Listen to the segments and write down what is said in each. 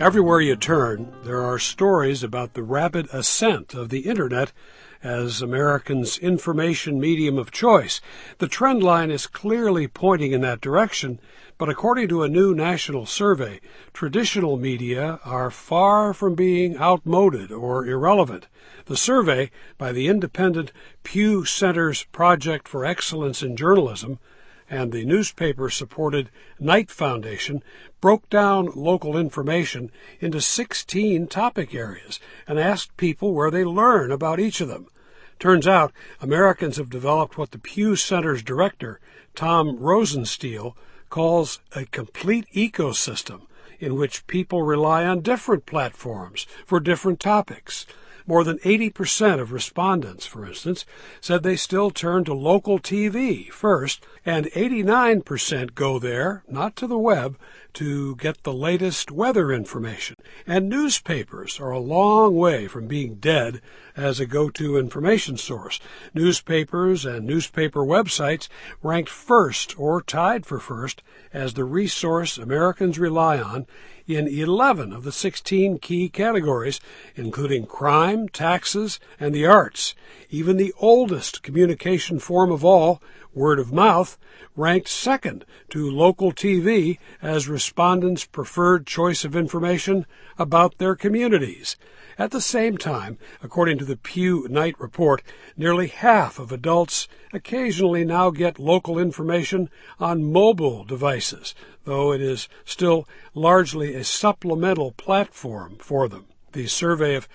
Everywhere you turn, there are stories about the rapid ascent of the Internet as Americans' information medium of choice. The trend line is clearly pointing in that direction, but according to a new national survey, traditional media are far from being outmoded or irrelevant. The survey by the independent Pew Center's Project for Excellence in Journalism and the newspaper-supported Knight Foundation broke down local information into 16 topic areas and asked people where they learn about each of them. Turns out Americans have developed what the Pew Center's director, Tom Rosenstiel, calls a complete ecosystem in which people rely on different platforms for different topics. More than 80% of respondents, for instance, said they still turn to local TV first, and 89% go there, not to the web, to get the latest weather information. And newspapers are a long way from being dead as a go-to information source. Newspapers and newspaper websites ranked first or tied for first as the resource Americans rely on in 11 of the 16 key categories, including crime, taxes, and the arts. Even the oldest communication form of all, word of mouth, ranked second to local TV as respondents' preferred choice of information about their communities. At the same time, according to the Pew Knight report, nearly half of adults occasionally now get local information on mobile devices, though it is still largely a supplemental platform for them. The survey of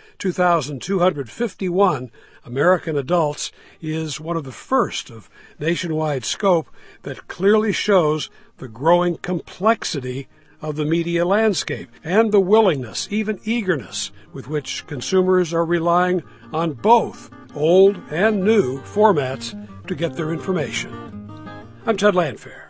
2,251 American adults is one of the first of nationwide scope that clearly shows the growing complexity of the media landscape and the willingness, even eagerness, with which consumers are relying on both old and new formats to get their information. I'm Ted Landfair.